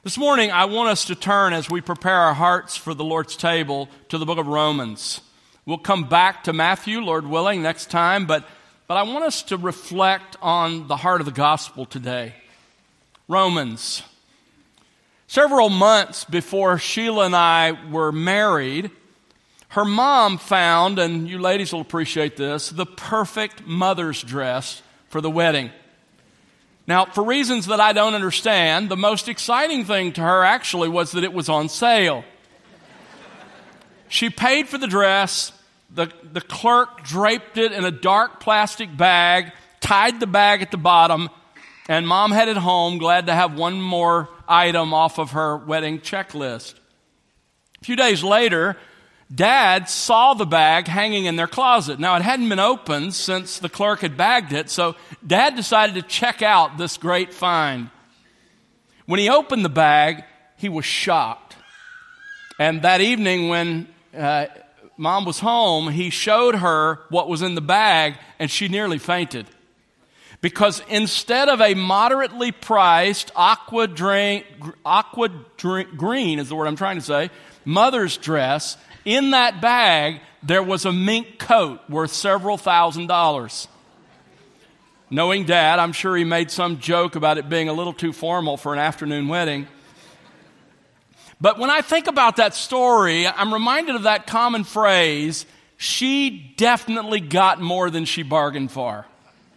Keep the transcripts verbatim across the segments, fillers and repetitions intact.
This morning, I want us to turn, as we prepare our hearts for the Lord's table, to the book of Romans. We'll come back to Matthew, Lord willing, next time, but, but I want us to reflect on the heart of the gospel today. Romans. Several months before Sheila and I were married, her mom found, and you ladies will appreciate this, the perfect mother's dress for the wedding. Now, for reasons that I don't understand, the most exciting thing to her actually was that it was on sale. She paid for the dress, the, the clerk draped it in a dark plastic bag, tied the bag at the bottom, and Mom headed home, glad to have one more item off of her wedding checklist. A few days later, Dad saw the bag hanging in their closet. Now, it hadn't been opened since the clerk had bagged it, so Dad decided to check out this great find. When he opened the bag, he was shocked. And that evening when uh, Mom was home, he showed her what was in the bag, and she nearly fainted. Because instead of a moderately priced aqua, drain, aqua drink, green, is the word I'm trying to say, mother's dress, in that bag, there was a mink coat worth several thousand dollars. Knowing Dad, I'm sure he made some joke about it being a little too formal for an afternoon wedding. But when I think about that story, I'm reminded of that common phrase, she definitely got more than she bargained for.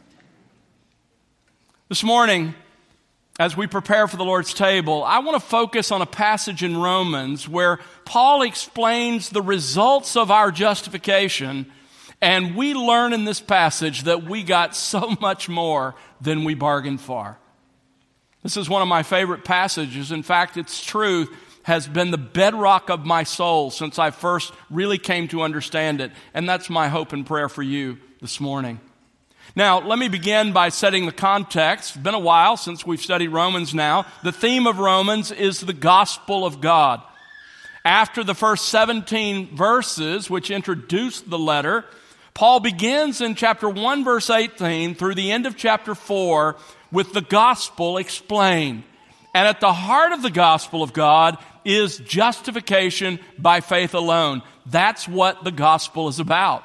This morning, as we prepare for the Lord's table, I want to focus on a passage in Romans where Paul explains the results of our justification, and we learn in this passage that we got so much more than we bargained for. This is one of my favorite passages. In fact, its truth has been the bedrock of my soul since I first really came to understand it, and that's my hope and prayer for you this morning. Now, let me begin by setting the context. It's been a while since we've studied Romans now. The theme of Romans is the gospel of God. After the first seventeen verses, which introduce the letter, Paul begins in chapter one, verse eighteen, through the end of chapter four, with the gospel explained. And at the heart of the gospel of God is justification by faith alone. That's what the gospel is about.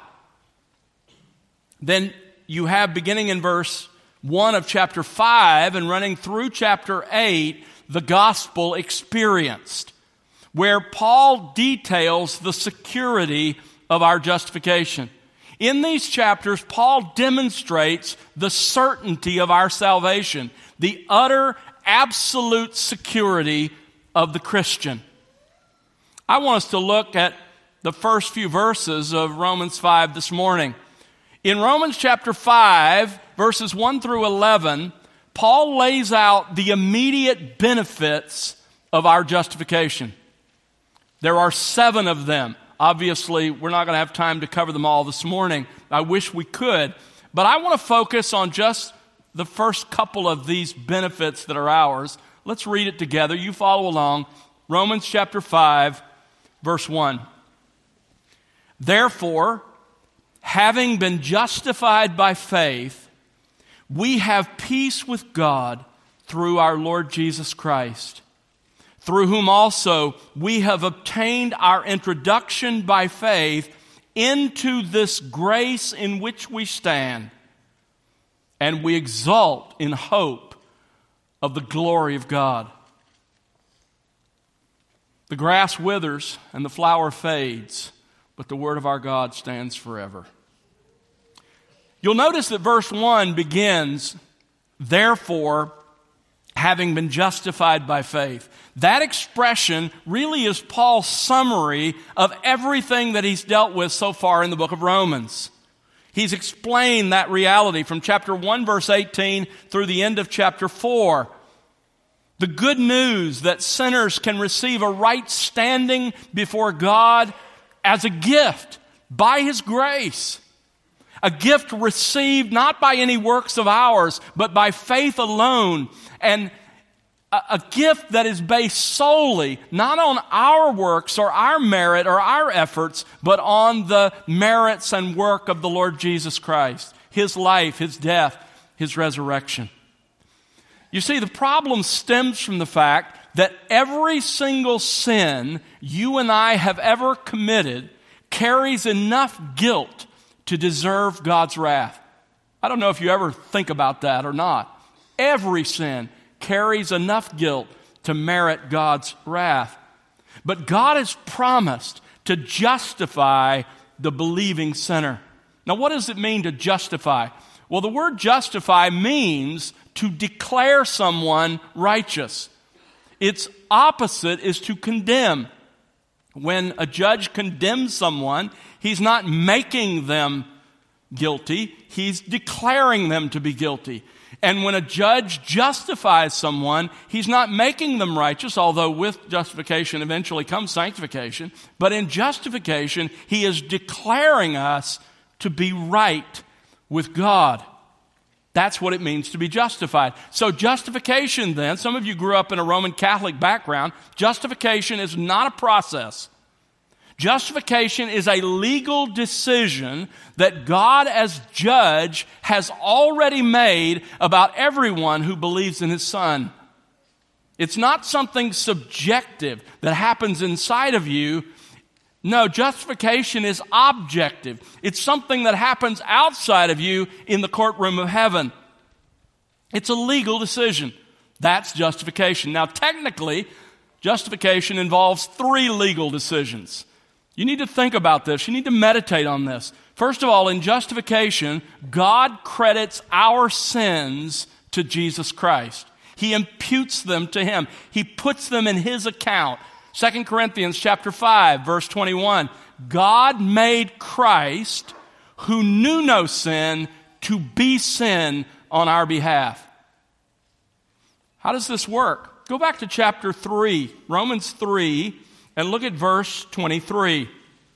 Then you have, beginning in verse one of chapter five and running through chapter eight, the gospel experienced, where Paul details the security of our justification. In these chapters, Paul demonstrates the certainty of our salvation, the utter, absolute security of the Christian. I want us to look at the first few verses of Romans five this morning. In Romans chapter five, verses one through eleven, Paul lays out the immediate benefits of our justification. There are seven of them. Obviously, we're not going to have time to cover them all this morning. I wish we could. But I want to focus on just the first couple of these benefits that are ours. Let's read it together. You follow along. Romans chapter five, verse one. Therefore, having been justified by faith, we have peace with God through our Lord Jesus Christ, through whom also we have obtained our introduction by faith into this grace in which we stand, and we exult in hope of the glory of God. The grass withers and the flower fades, but the word of our God stands forever. You'll notice that verse one begins, therefore, having been justified by faith. That expression really is Paul's summary of everything that he's dealt with so far in the book of Romans. He's explained that reality from chapter one, verse eighteen, through the end of chapter four. The good news that sinners can receive a right standing before God as a gift by His grace. A gift received not by any works of ours, but by faith alone. And a, a gift that is based solely not on our works or our merit or our efforts, but on the merits and work of the Lord Jesus Christ. His life, His death, His resurrection. You see, the problem stems from the fact that every single sin you and I have ever committed carries enough guilt to deserve God's wrath. I don't know if you ever think about that or not. Every sin carries enough guilt to merit God's wrath. But God has promised to justify the believing sinner. Now, what does it mean to justify? Well, the word justify means to declare someone righteous. Its opposite is to condemn. When a judge condemns someone, he's not making them guilty, he's declaring them to be guilty. And when a judge justifies someone, he's not making them righteous, although with justification eventually comes sanctification. But in justification, he is declaring us to be right with God. That's what it means to be justified. So justification then, some of you grew up in a Roman Catholic background, justification is not a process. Justification is a legal decision that God as judge has already made about everyone who believes in his Son. It's not something subjective that happens inside of you. No, justification is objective. It's something that happens outside of you in the courtroom of heaven. It's a legal decision. That's justification. Now, technically, justification involves three legal decisions. You need to think about this. You need to meditate on this. First of all, in justification, God credits our sins to Jesus Christ. He imputes them to him. He puts them in his account. Second Corinthians chapter five, verse twenty-one. God made Christ, who knew no sin, to be sin on our behalf. How does this work? Go back to chapter three, Romans three, and look at verse twenty-three.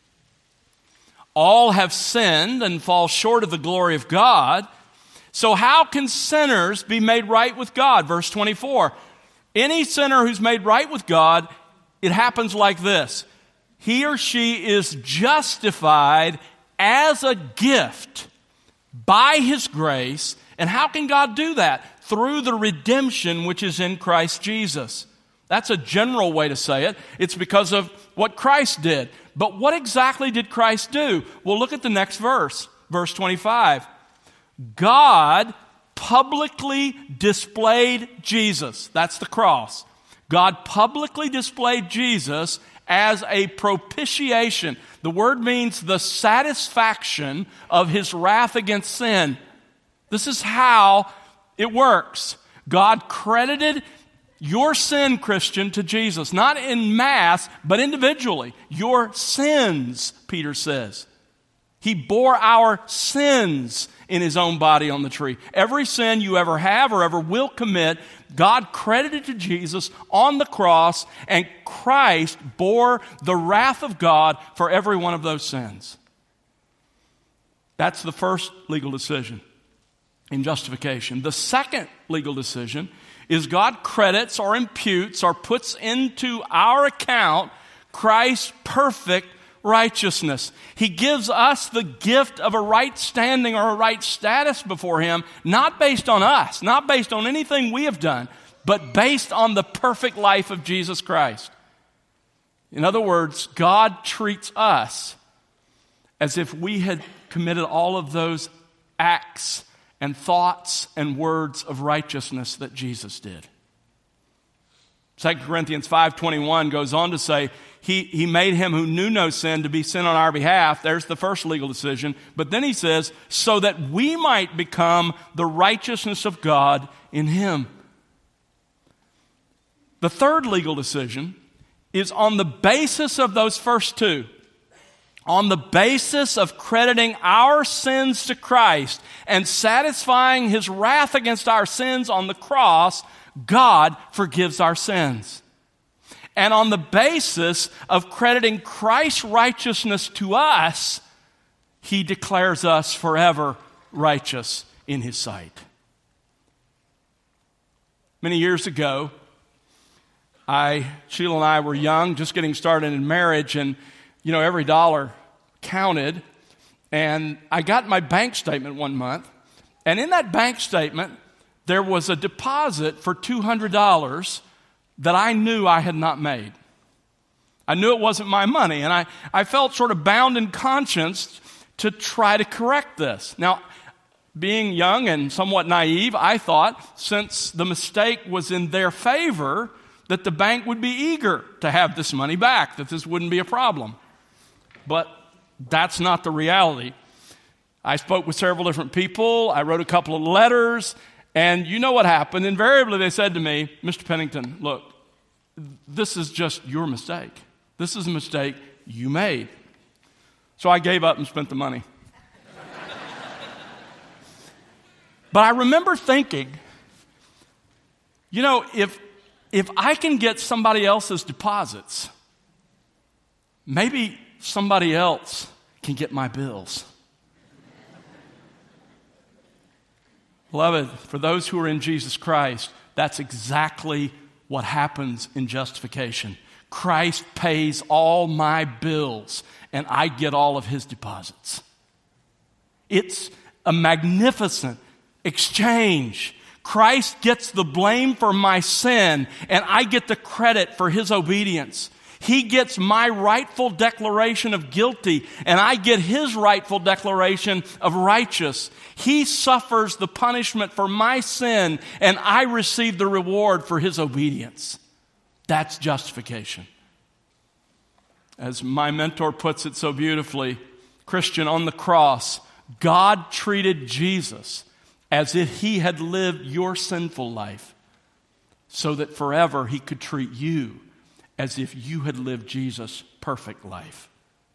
All have sinned and fall short of the glory of God. So how can sinners be made right with God? Verse twenty-four. Any sinner who's made right with God, it happens like this. He or she is justified as a gift by his grace. And how can God do that? Through the redemption which is in Christ Jesus. That's a general way to say it. It's because of what Christ did. But what exactly did Christ do? Well, look at the next verse, verse twenty-five. God publicly displayed Jesus. That's the cross. God publicly displayed Jesus as a propitiation. The word means the satisfaction of his wrath against sin. This is how it works. God credited your sin, Christian, to Jesus. Not in mass, but individually. Your sins, Peter says. He bore our sins in his own body on the tree. Every sin you ever have or ever will commit, God credited to Jesus on the cross, and Christ bore the wrath of God for every one of those sins. That's the first legal decision in justification. The second legal decision is God credits or imputes or puts into our account Christ's perfect righteousness. He gives us the gift of a right standing or a right status before him, not based on us, not based on anything we have done, but based on the perfect life of Jesus Christ. In other words, God treats us as if we had committed all of those acts and thoughts and words of righteousness that Jesus did. Second Corinthians five twenty-one goes on to say, he, he made him who knew no sin to be sin on our behalf. There's the first legal decision. But then he says, so that we might become the righteousness of God in him. The third legal decision is on the basis of those first two. On the basis of crediting our sins to Christ and satisfying his wrath against our sins on the cross, God forgives our sins. And on the basis of crediting Christ's righteousness to us, he declares us forever righteous in his sight. Many years ago, I, Sheila and I were young, just getting started in marriage, and you know, every dollar counted. And I got my bank statement one month, and in that bank statement, there was a deposit for two hundred dollars that I knew I had not made. I knew it wasn't my money, and I, I felt sort of bound in conscience to try to correct this. Now, being young and somewhat naive, I thought since the mistake was in their favor, that the bank would be eager to have this money back, that this wouldn't be a problem. But that's not the reality. I spoke with several different people. I wrote a couple of letters. And you know what happened. Invariably, they said to me, Mister Pennington, look, this is just your mistake. This is a mistake you made. So I gave up and spent the money. But I remember thinking, you know, if, if I can get somebody else's deposits, maybe somebody else can get my bills. Beloved, for those who are in Jesus Christ, that's exactly what happens in justification. Christ pays all my bills, and I get all of his deposits. It's a magnificent exchange. Christ gets the blame for my sin, and I get the credit for his obedience. He gets my rightful declaration of guilty, and I get his rightful declaration of righteous. He suffers the punishment for my sin, and I receive the reward for his obedience. That's justification. As my mentor puts it so beautifully, Christian, on the cross, God treated Jesus as if he had lived your sinful life, so that forever he could treat you as if you had lived Jesus' perfect life.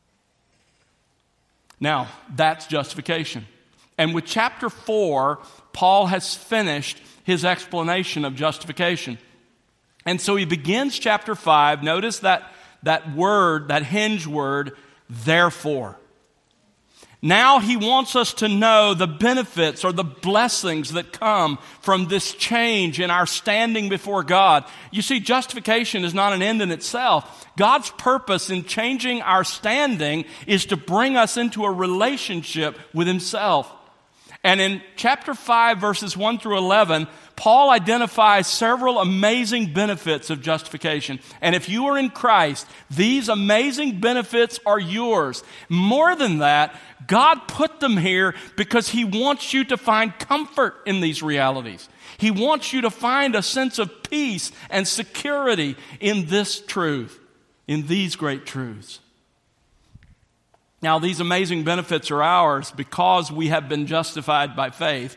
Now, that's justification. And with chapter four, Paul has finished his explanation of justification. And so he begins chapter five. Notice that, that word, that hinge word, therefore. Now he wants us to know the benefits or the blessings that come from this change in our standing before God. You see, justification is not an end in itself. God's purpose in changing our standing is to bring us into a relationship with himself. And in chapter five, verses one through eleven, Paul identifies several amazing benefits of justification. And if you are in Christ, these amazing benefits are yours. More than that, God put them here because he wants you to find comfort in these realities. He wants you to find a sense of peace and security in this truth, in these great truths. Now, these amazing benefits are ours because we have been justified by faith.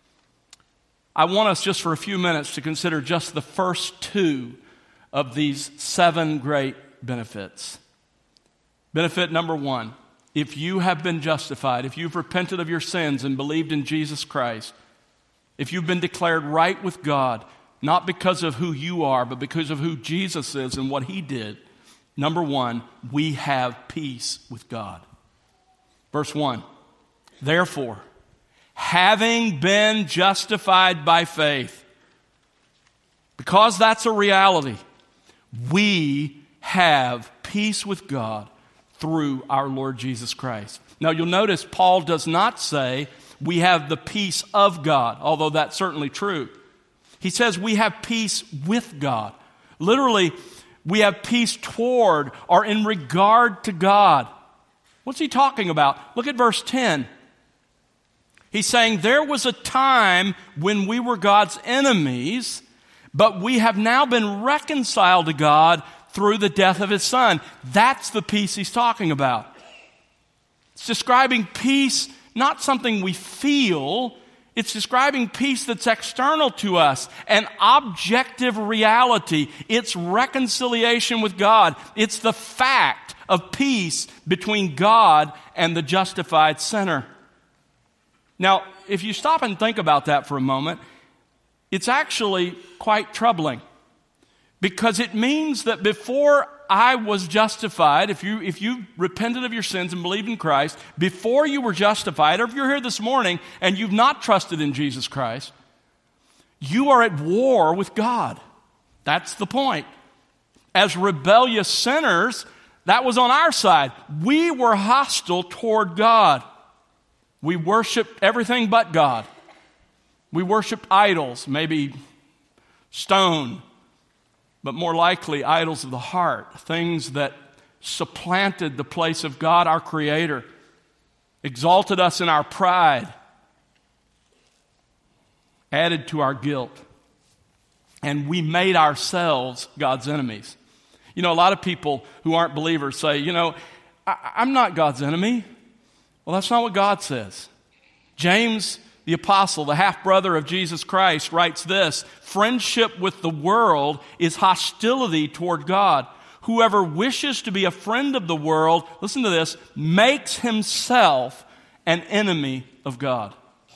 I want us just for a few minutes to consider just the first two of these seven great benefits. Benefit number one, if you have been justified, if you've repented of your sins and believed in Jesus Christ, if you've been declared right with God, not because of who you are, but because of who Jesus is and what he did, number one, we have peace with God. Verse one, therefore, having been justified by faith, because that's a reality, we have peace with God through our Lord Jesus Christ. Now you'll notice Paul does not say we have the peace of God, although that's certainly true. He says we have peace with God. Literally, we have peace toward or in regard to God. What's he talking about? Look at verse ten. He's saying there was a time when we were God's enemies, but we have now been reconciled to God through the death of his Son. That's the peace he's talking about. It's describing peace, not something we feel. It's describing peace that's external to us, an objective reality. It's reconciliation with God. It's the fact of peace between God and the justified sinner. Now, if you stop and think about that for a moment, it's actually quite troubling, because it means that before I was justified, if you if you repented of your sins and believed in Christ, before you were justified, or if you're here this morning and you've not trusted in Jesus Christ, you are at war with God. That's the point. As rebellious sinners, that was on our side. We were hostile toward God. We worshiped everything but God. We worshiped idols, maybe stone, but more likely idols of the heart, things that supplanted the place of God, our Creator, exalted us in our pride, added to our guilt, and we made ourselves God's enemies. You know, a lot of people who aren't believers say, you know, I- I'm not God's enemy. Well, that's not what God says. James, the apostle, the half-brother of Jesus Christ, writes this: friendship with the world is hostility toward God. Whoever wishes to be a friend of the world, listen to this, makes himself an enemy of God.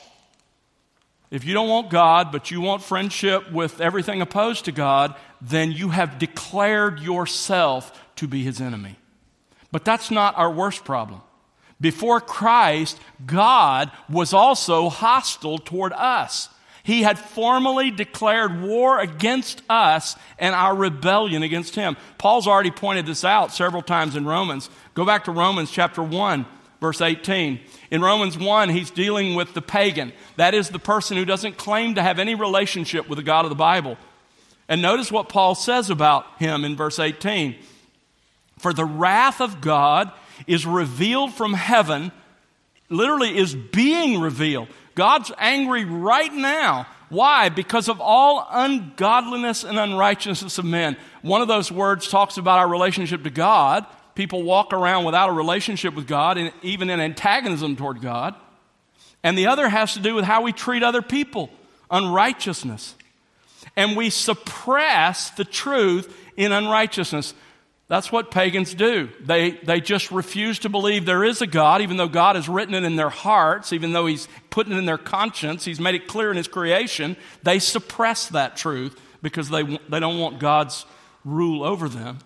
If you don't want God, but you want friendship with everything opposed to God, then you have declared yourself to be his enemy. But that's not our worst problem. Before Christ, God was also hostile toward us. He had formally declared war against us and our rebellion against him. Paul's already pointed this out several times in Romans. Go back to Romans chapter one, verse eighteen. In Romans one, he's dealing with the pagan. That is the person who doesn't claim to have any relationship with the God of the Bible. And notice what Paul says about him in verse eighteen. For the wrath of God is revealed from heaven, literally is being revealed. God's angry right now. Why? Because of all ungodliness and unrighteousness of men. One of those words talks about our relationship to God. People walk around without a relationship with God, and even in antagonism toward God. And the other has to do with how we treat other people, unrighteousness. And we suppress the truth in unrighteousness. That's what pagans do. They, they just refuse to believe there is a God, even though God has written it in their hearts, even though he's putting it in their conscience, he's made it clear in his creation. They suppress that truth because they, they don't want God's rule over them.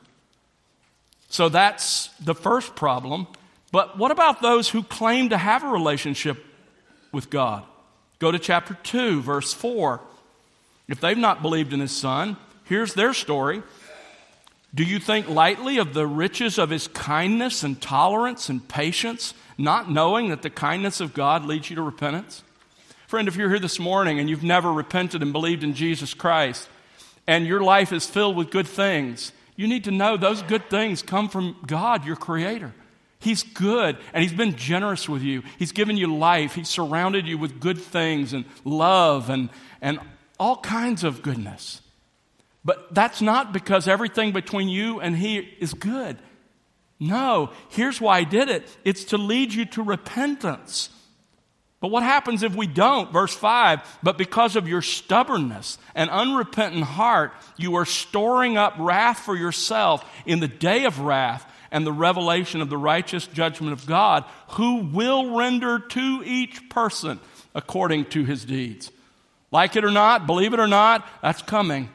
So that's the first problem. But what about those who claim to have a relationship with God? Go to chapter two, verse four. If they've not believed in his Son, here's their story. Do you think lightly of the riches of his kindness and tolerance and patience, not knowing that the kindness of God leads you to repentance? Friend, if you're here this morning and you've never repented and believed in Jesus Christ, and your life is filled with good things, you need to know those good things come from God, your Creator. He's good, and he's been generous with you. He's given you life. He's surrounded you with good things and love and, and all kinds of goodness. But that's not because everything between you and he is good. No, here's why he did it. It's to lead you to repentance. But what happens if we don't? Verse five, but because of your stubbornness and unrepentant heart, you are storing up wrath for yourself in the day of wrath and the revelation of the righteous judgment of God, who will render to each person according to his deeds. Like it or not, believe it or not, that's coming.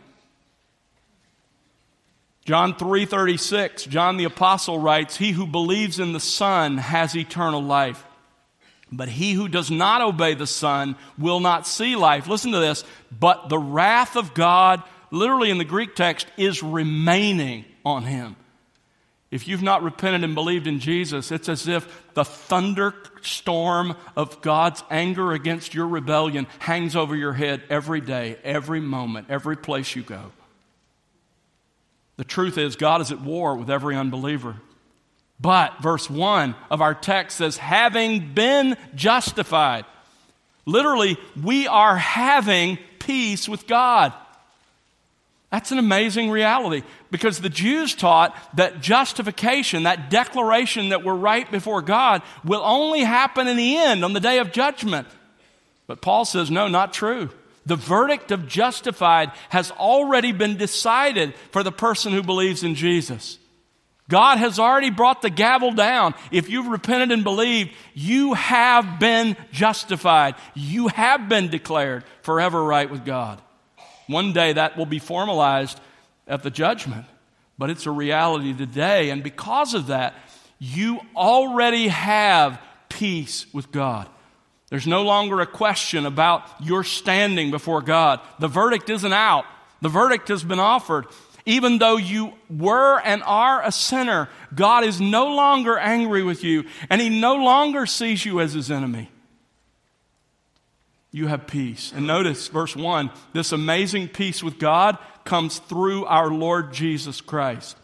John three thirty-six, John the Apostle writes, he who believes in the Son has eternal life. But he who does not obey the Son will not see life. Listen to this. But the wrath of God, literally in the Greek text, is remaining on him. If you've not repented and believed in Jesus, it's as if the thunderstorm of God's anger against your rebellion hangs over your head every day, every moment, every place you go. The truth is, God is at war with every unbeliever. But verse one of our text says, having been justified. Literally, we are having peace with God. That's an amazing reality, because the Jews taught that justification, that declaration that we're right before God, will only happen in the end, on the day of judgment. But Paul says, no, not true. The verdict of justified has already been decided for the person who believes in Jesus. God has already brought the gavel down. If you've repented and believed, you have been justified. You have been declared forever right with God. One day that will be formalized at the judgment, but it's a reality today. And because of that, you already have peace with God. There's no longer a question about your standing before God. The verdict isn't out. The verdict has been offered. Even though you were and are a sinner, God is no longer angry with you, and he no longer sees you as his enemy. you have peace. And notice verse one, this amazing peace with God comes through our Lord Jesus Christ.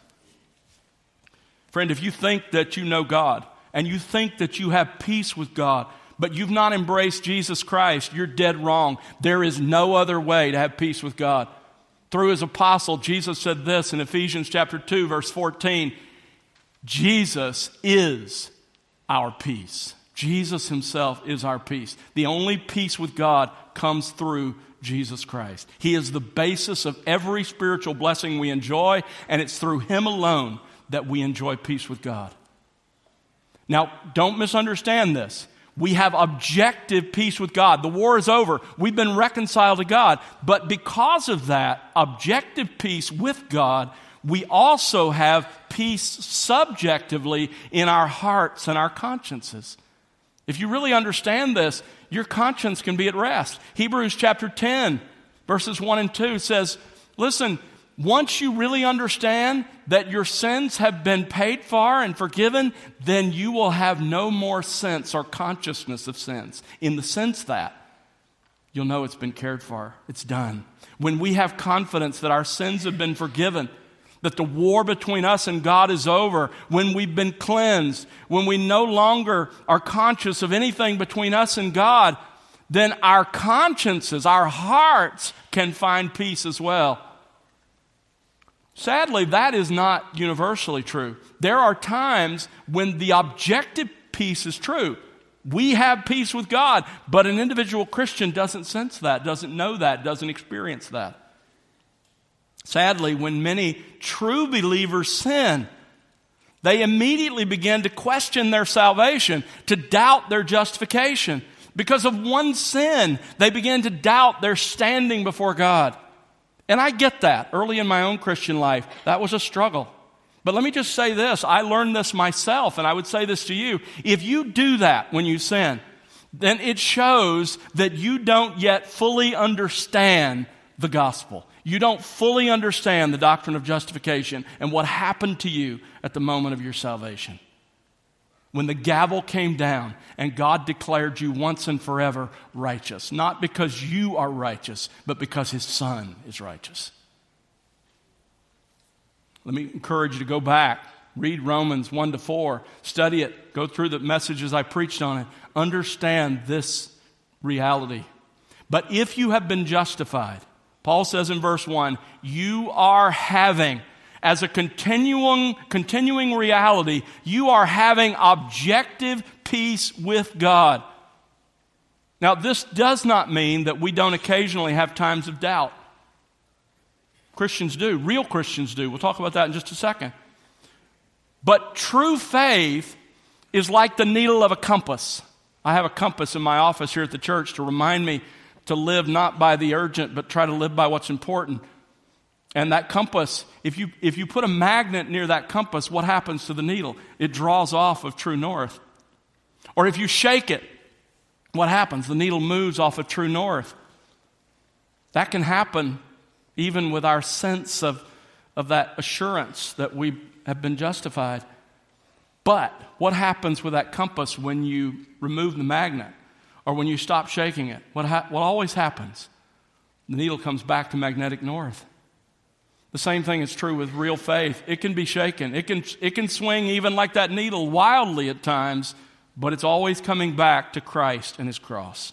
Friend, if you think that you know God and you think that you have peace with God, but you've not embraced Jesus Christ, you're dead wrong. There is no other way to have peace with God. Through his apostle, Jesus said this in Ephesians chapter two, verse fourteen, Jesus is our peace. Jesus himself is our peace. The only peace with God comes through Jesus Christ. He is the basis of every spiritual blessing we enjoy, and it's through him alone that we enjoy peace with God. Now, don't misunderstand this. We have objective peace with God. The war is over. We've been reconciled to God. But because of that objective peace with God, we also have peace subjectively in our hearts and our consciences. If you really understand this, your conscience can be at rest. Hebrews chapter ten, verses one and two says, listen, once you really understand that your sins have been paid for and forgiven, then you will have no more sense or consciousness of sins. In the sense that you'll know it's been cared for. It's done. When we have confidence that our sins have been forgiven, that the war between us and God is over, when we've been cleansed, when we no longer are conscious of anything between us and God, then our consciences, our hearts can find peace as well. Sadly, that is not universally true. There are times when the objective peace is true. We have peace with God, but an individual Christian doesn't sense that, doesn't know that, doesn't experience that. Sadly, when many true believers sin, they immediately begin to question their salvation, to doubt their justification. Because of one sin, they begin to doubt their standing before God. And I get that. Early in my own Christian life, that was a struggle. But let me just say this. I learned this myself, and I would say this to you. If you do that when you sin, then it shows that you don't yet fully understand the gospel. You don't fully understand the doctrine of justification and what happened to you at the moment of your salvation. When the gavel came down and God declared you once and forever righteous, not because you are righteous, but because his Son is righteous. Let me encourage you to go back, read Romans one to four, study it, go through the messages I preached on it, understand this reality. But if you have been justified, Paul says in verse one, you are having, as a continuing, continuing reality, you are having objective peace with God. Now, this does not mean that we don't occasionally have times of doubt. Christians do. Real Christians do. We'll talk about that in just a second. But true faith is like the needle of a compass. I have a compass in my office here at the church to remind me to live not by the urgent, but try to live by what's important. And that compass, if you if you put a magnet near that compass, what happens to the needle? It draws off of true north. Or if you shake it, what happens? The needle moves off of true north. That can happen even with our sense of, of that assurance that we have been justified. But what happens with that compass when you remove the magnet? Or when you stop shaking it, what, ha- what always happens? The needle comes back to magnetic north. The same thing is true with real faith. It can be shaken. It can, it can swing even like that needle wildly at times, but it's always coming back to Christ and his cross.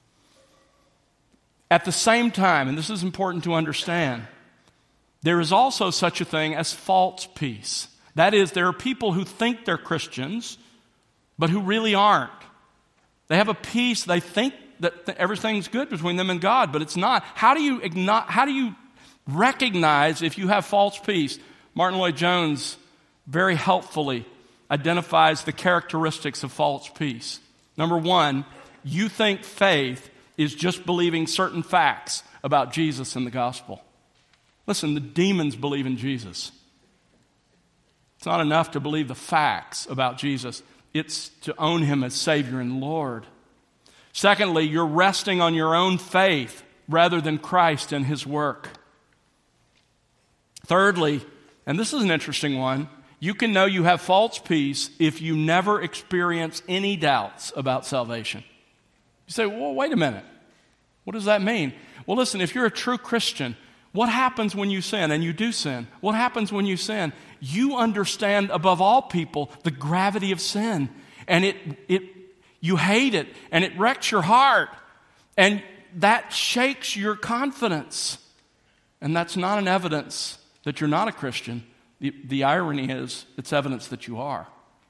At the same time, and this is important to understand, there is also such a thing as false peace. That is, there are people who think they're Christians, but who really aren't. They have a peace, they think that th- everything's good between them and God, but it's not. How do you igno- how do you recognize if you have false peace? Martin Lloyd-Jones very helpfully identifies the characteristics of false peace. Number one, you think faith is just believing certain facts about Jesus and the gospel. Listen, the demons believe in Jesus. It's not enough to believe the facts about Jesus. It's to own him as Savior and Lord. Secondly, you're resting on your own faith rather than Christ and his work. Thirdly, and this is an interesting one, you can know you have false peace if you never experience any doubts about salvation. You say, well, wait a minute. What does that mean? Well, listen, if you're a true Christian, what happens when you sin? And you do sin. What happens when you sin? You understand above all people the gravity of sin. And it, it, you hate it. And it wrecks your heart. And that shakes your confidence. And that's not an evidence that you're not a Christian. The, the irony is, it's evidence that you are.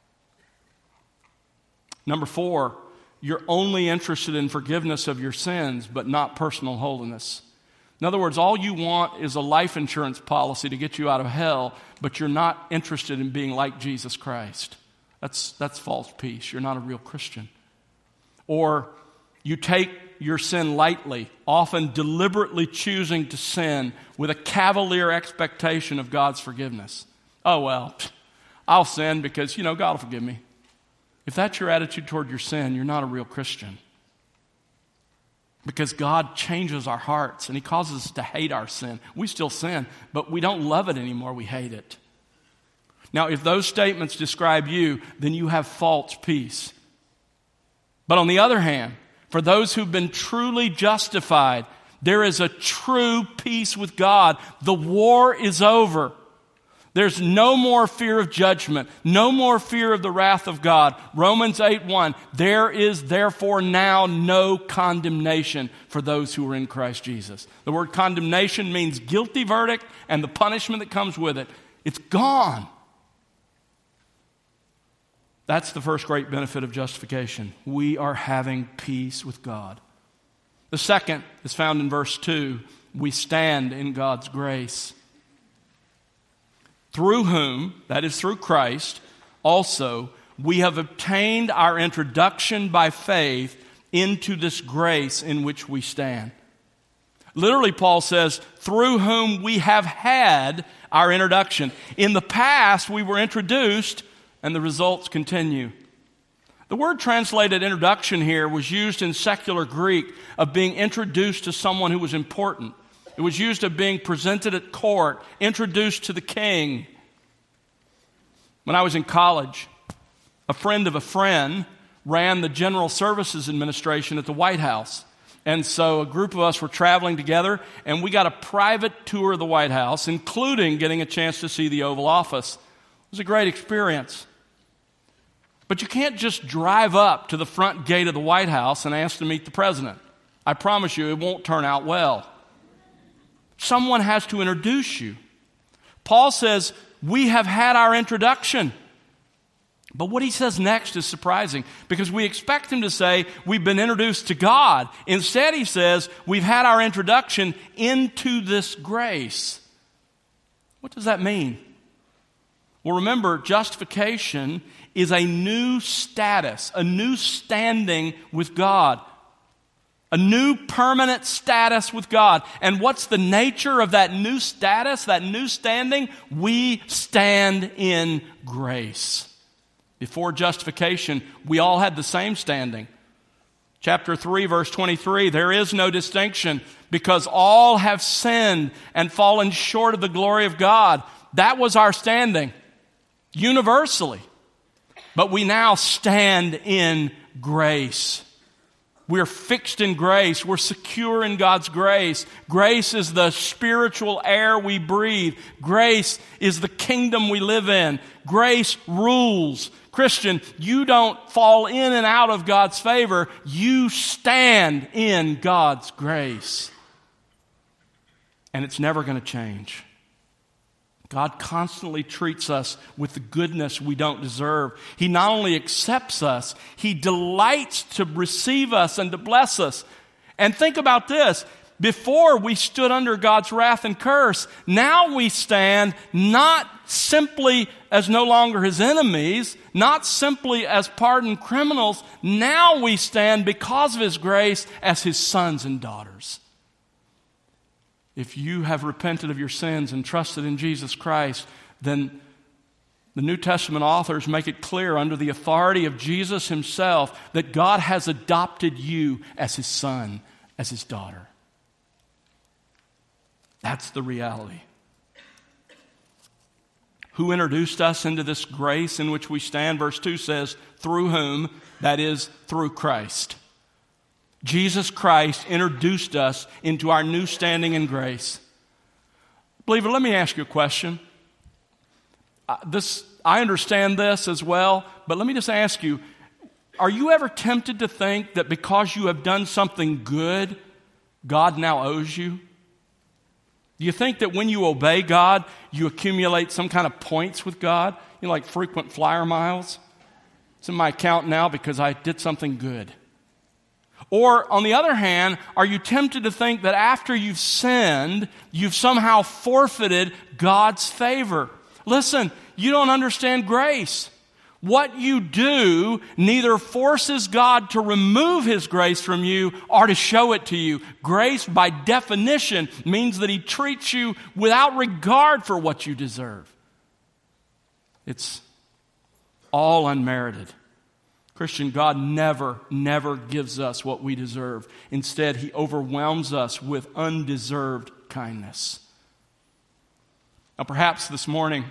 Number four, you're only interested in forgiveness of your sins, but not personal holiness. In other words, all you want is a life insurance policy to get you out of hell, but you're not interested in being like Jesus Christ. That's, that's false peace. You're not a real Christian. Or you take your sin lightly, often deliberately choosing to sin with a cavalier expectation of God's forgiveness. Oh, well, I'll sin because, you know, God will forgive me. If that's your attitude toward your sin, you're not a real Christian. Because God changes our hearts and He causes us to hate our sin. We still sin, but we don't love it anymore. We hate it. Now, if those statements describe you, then you have false peace. But on the other hand, for those who've been truly justified, there is a true peace with God. The war is over. There's no more fear of judgment, no more fear of the wrath of God. Romans eight one, there is therefore now no condemnation for those who are in Christ Jesus. The word condemnation means guilty verdict and the punishment that comes with it. It's gone. That's the first great benefit of justification. We are having peace with God. The second is found in verse two. We stand in God's grace. Through whom, that is through Christ, also we have obtained our introduction by faith into this grace in which we stand. Literally, Paul says, through whom we have had our introduction. In the past, we were introduced, and the results continue. The word translated introduction here was used in secular Greek of being introduced to someone who was important. It was used of being presented at court, introduced to the king. When I was in college, a friend of a friend ran the General Services Administration at the White House. And so a group of us were traveling together, and we got a private tour of the White House, including getting a chance to see the Oval Office. It was a great experience. But you can't just drive up to the front gate of the White House and ask to meet the president. I promise you, it won't turn out well. Someone has to introduce you. Paul says, we have had our introduction. But what he says next is surprising because we expect him to say, we've been introduced to God. Instead, he says, we've had our introduction into this grace. What does that mean? Well, remember, justification is a new status, a new standing with God. A new permanent status with God. And what's the nature of that new status, that new standing? We stand in grace. Before justification, we all had the same standing. Chapter three, verse twenty-three, there is no distinction because all have sinned and fallen short of the glory of God. That was our standing, universally. But we now stand in grace. We're fixed in grace. We're secure in God's grace. Grace is the spiritual air we breathe. Grace is the kingdom we live in. Grace rules. Christian, you don't fall in and out of God's favor. You stand in God's grace. And it's never going to change. God constantly treats us with the goodness we don't deserve. He not only accepts us, He delights to receive us and to bless us. And think about this. Before we stood under God's wrath and curse, now we stand not simply as no longer His enemies, not simply as pardoned criminals. Now we stand because of His grace as His sons and daughters. If you have repented of your sins and trusted in Jesus Christ, then the New Testament authors make it clear under the authority of Jesus Himself that God has adopted you as His son, as His daughter. That's the reality. Who introduced us into this grace in which we stand? Verse two says, through whom, that is, through Christ. Jesus Christ introduced us into our new standing in grace. Believer, let me ask you a question. Uh, this, I understand this as well, but let me just ask you, are you ever tempted to think that because you have done something good, God now owes you? Do you think that when you obey God, you accumulate some kind of points with God? You know, like frequent flyer miles? It's in my account now because I did something good. Or, on the other hand, are you tempted to think that after you've sinned, you've somehow forfeited God's favor? Listen, you don't understand grace. What you do neither forces God to remove His grace from you or to show it to you. Grace, by definition, means that He treats you without regard for what you deserve. It's all unmerited. Christian, God never, never gives us what we deserve. Instead, He overwhelms us with undeserved kindness. Now, perhaps this morning,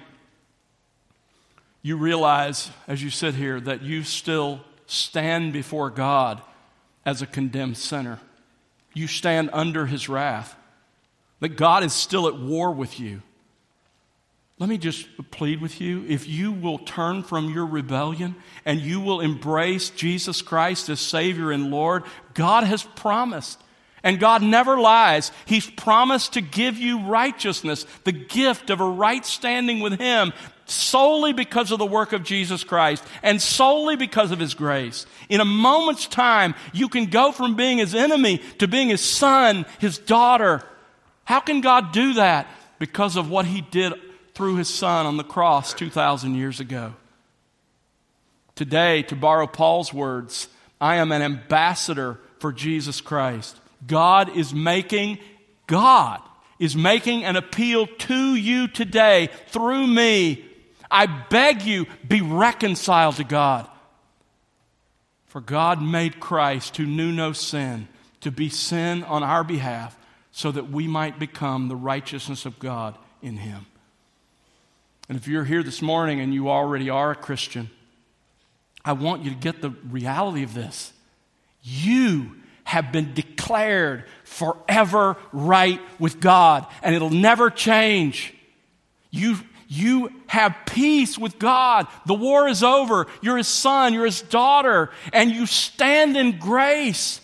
you realize as you sit here that you still stand before God as a condemned sinner. You stand under His wrath. That God is still at war with you. Let me just plead with you, if you will turn from your rebellion and you will embrace Jesus Christ as Savior and Lord, God has promised, and God never lies, He's promised to give you righteousness, the gift of a right standing with Him, solely because of the work of Jesus Christ and solely because of His grace. In a moment's time, you can go from being His enemy to being His son, His daughter. How can God do that? Because of what He did through His Son on the cross two thousand years ago. Today, to borrow Paul's words, I am an ambassador for Jesus Christ. God is making, God is making an appeal to you today through me. I beg you, be reconciled to God. For God made Christ, who knew no sin, to be sin on our behalf, so that we might become the righteousness of God in Him. And if you're here this morning and you already are a Christian, I want you to get the reality of this. You have been declared forever right with God, and it'll never change. You, you have peace with God. The war is over. You're His son, you're His daughter, and you stand in grace.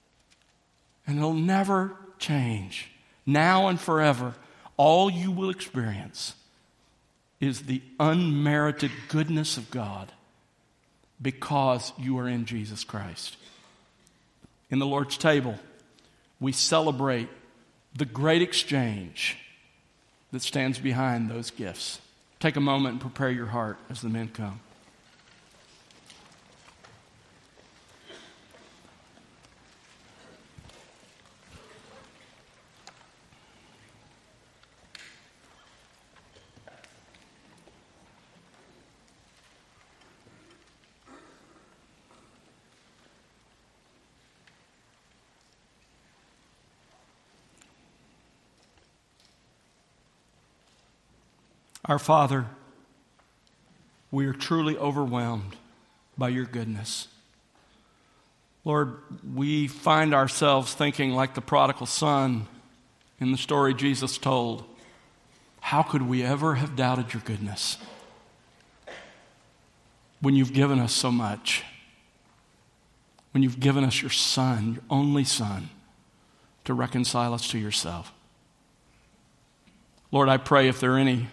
And it'll never change. Now and forever, all you will experience is the unmerited goodness of God because you are in Jesus Christ. In the Lord's table, we celebrate the great exchange that stands behind those gifts. Take a moment and prepare your heart as the men come. Our Father, we are truly overwhelmed by your goodness. Lord, we find ourselves thinking like the prodigal son in the story Jesus told. How could we ever have doubted your goodness when you've given us so much? When you've given us your Son, your only Son, to reconcile us to yourself. Lord, I pray if there are any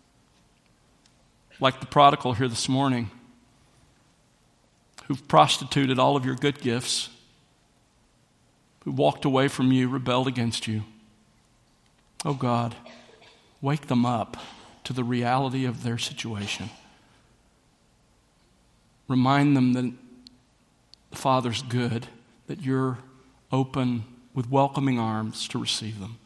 like the prodigal here this morning, who've prostituted all of your good gifts, who walked away from you, rebelled against you. Oh God, wake them up to the reality of their situation. Remind them that the Father's good, that you're open with welcoming arms to receive them.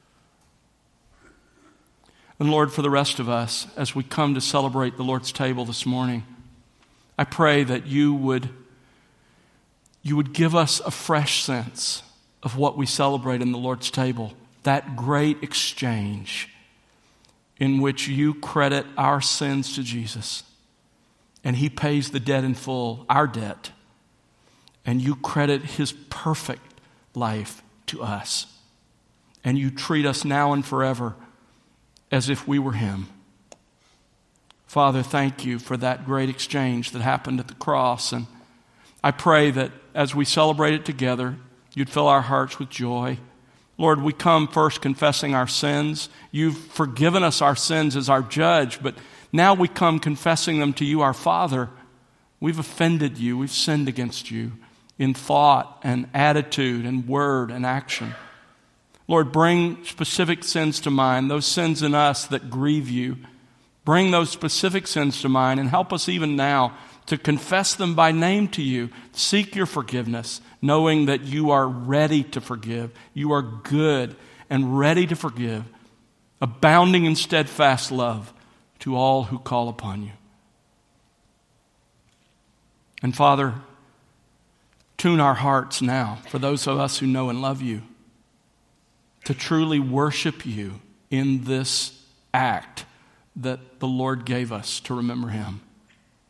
And Lord, for the rest of us, as we come to celebrate the Lord's table this morning, I pray that you would, you would give us a fresh sense of what we celebrate in the Lord's table, that great exchange in which you credit our sins to Jesus, and He pays the debt in full, our debt, and you credit his perfect life to us. And you treat us now and forever as if we were him. Father, thank you for that great exchange that happened at the cross. And I pray that as we celebrate it together, you'd fill our hearts with joy. Lord, we come first confessing our sins. You've forgiven us our sins as our judge, but now we come confessing them to you, our Father. We've offended you. We've sinned against you in thought and attitude and word and action. Lord, bring specific sins to mind, those sins in us that grieve you. Bring those specific sins to mind and help us even now to confess them by name to you. Seek your forgiveness, knowing that you are ready to forgive. You are good and ready to forgive, abounding in steadfast love to all who call upon you. And Father, tune our hearts now for those of us who know and love you to truly worship you in this act that the Lord gave us to remember him.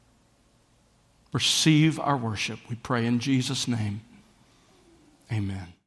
Receive our worship, we pray in Jesus' name. Amen.